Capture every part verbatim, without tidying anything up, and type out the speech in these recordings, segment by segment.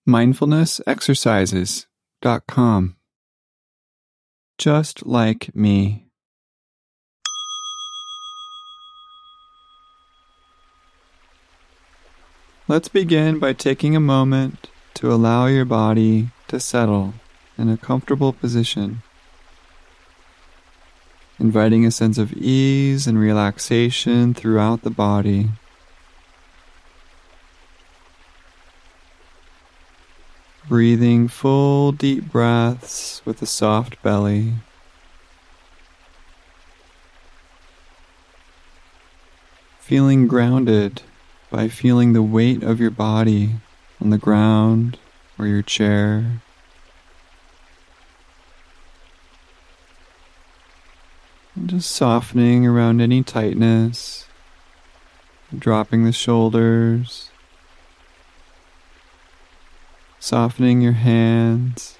mindfulness exercises dot com. Just like me. Let's begin by taking a moment to allow your body to settle in a comfortable position, inviting a sense of ease and relaxation throughout the body. Breathing full, deep breaths with a soft belly. Feeling grounded by feeling the weight of your body on the ground or your chair. And just softening around any tightness, dropping the shoulders, softening your hands,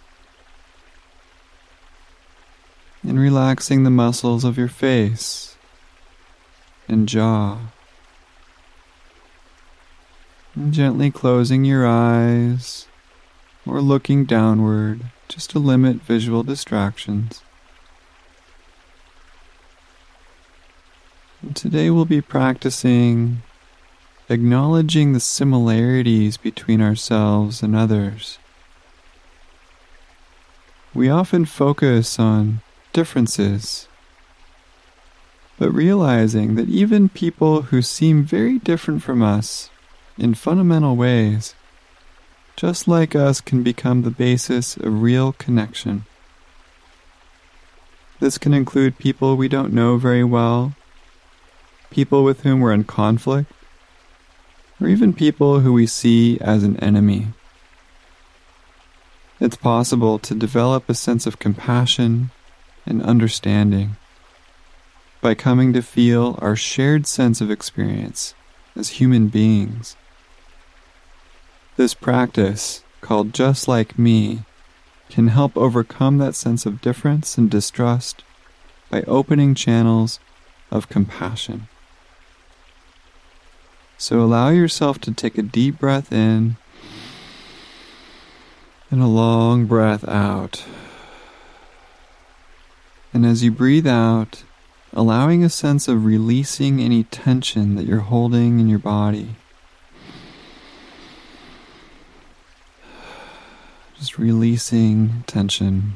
and relaxing the muscles of your face and jaw. And gently closing your eyes or looking downward just to limit visual distractions. And today we'll be practicing acknowledging the similarities between ourselves and others. We often focus on differences, but realizing that even people who seem very different from us in fundamental ways, just like us, can become the basis of real connection. This can include people we don't know very well, people with whom we're in conflict, or even people who we see as an enemy. It's possible to develop a sense of compassion and understanding by coming to feel our shared sense of experience as human beings. This practice, called Just Like Me, can help overcome that sense of difference and distrust by opening channels of compassion. So allow yourself to take a deep breath in and a long breath out. And as you breathe out, allowing a sense of releasing any tension that you're holding in your body. Just releasing tension.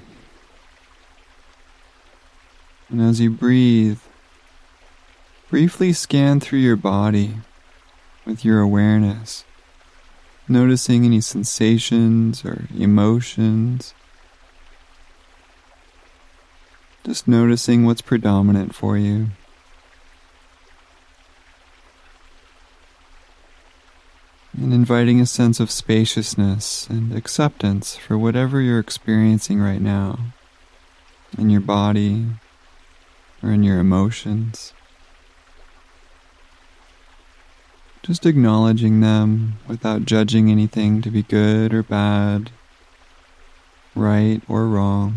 And as you breathe, briefly scan through your body with your awareness, noticing any sensations or emotions. Just noticing what's predominant for you. And inviting a sense of spaciousness and acceptance for whatever you're experiencing right now, in your body or in your emotions. Just acknowledging them without judging anything to be good or bad, right or wrong.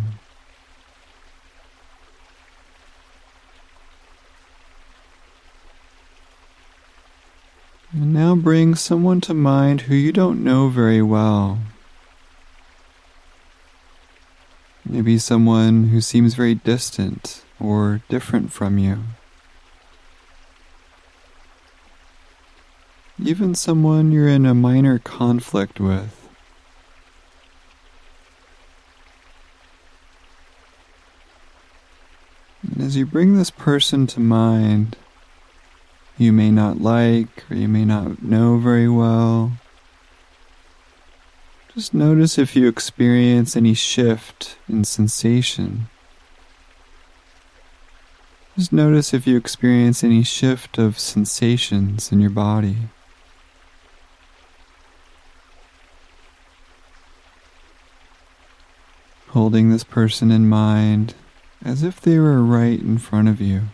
And now bring someone to mind who you don't know very well. Maybe someone who seems very distant or different from you. Even someone you're in a minor conflict with. And as you bring this person to mind, you may not like or you may not know very well, just notice if you experience any shift in sensation. Just notice if you experience any shift of sensations in your body. Holding this person in mind as if they were right in front of you.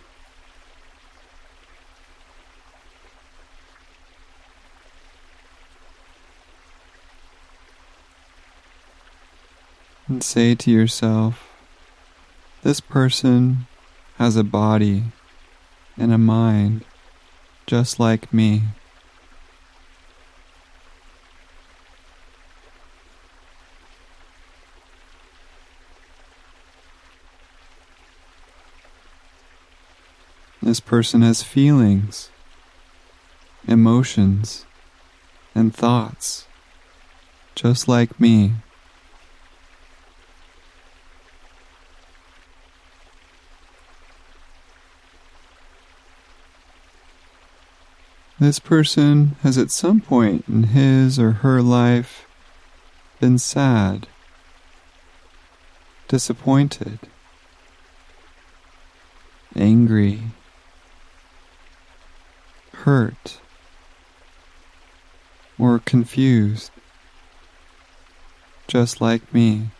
And say to yourself, this person has a body and a mind just like me. This person has feelings, emotions, and thoughts, just like me. This person has at some point in his or her life been sad, disappointed, angry, hurt, or confused, just like me.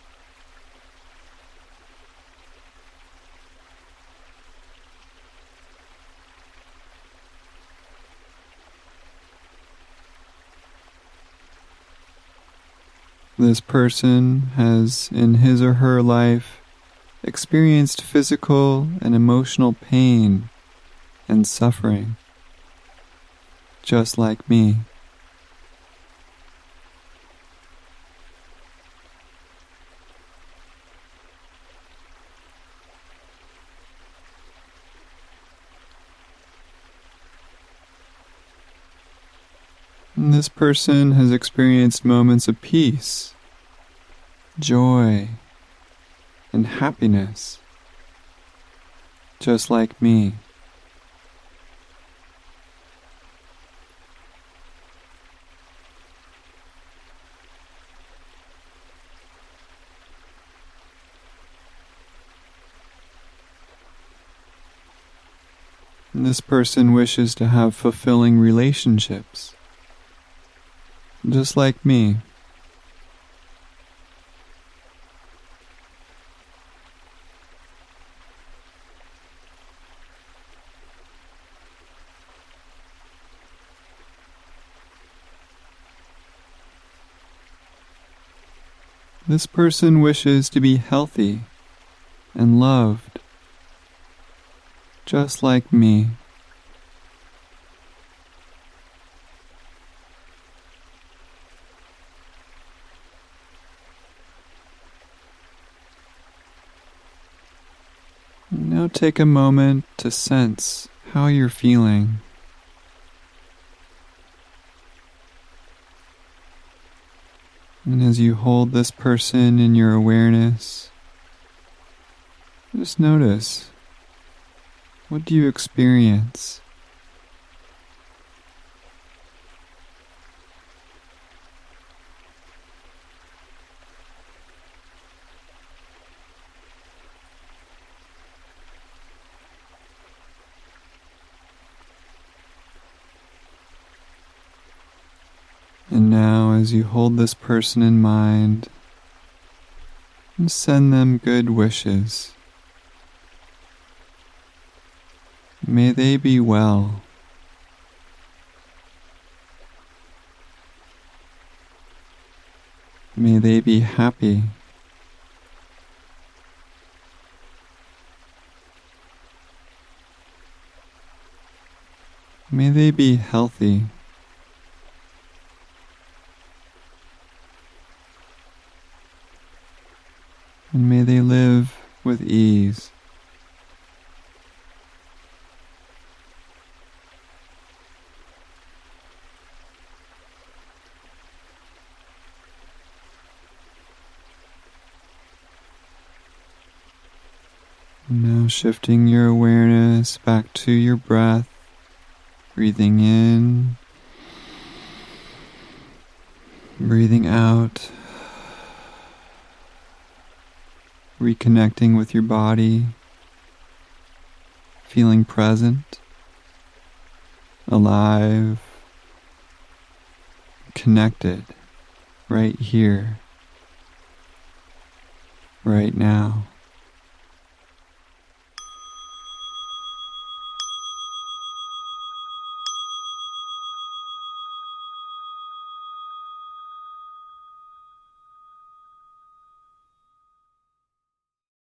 This person has, in his or her life, experienced physical and emotional pain and suffering, just like me. And this person has experienced moments of peace, joy, and happiness, just like me. And this person wishes to have fulfilling relationships, just like me. This person wishes to be healthy and loved, just like me. Now take a moment to sense how you're feeling. And as you hold this person in your awareness, just notice, what do you experience? And now, as you hold this person in mind, send them good wishes. May they be well. May they be happy. May they be healthy. And may they live with ease. Now shifting your awareness back to your breath, breathing in, breathing out. Reconnecting with your body, feeling present, alive, connected, right here, right now.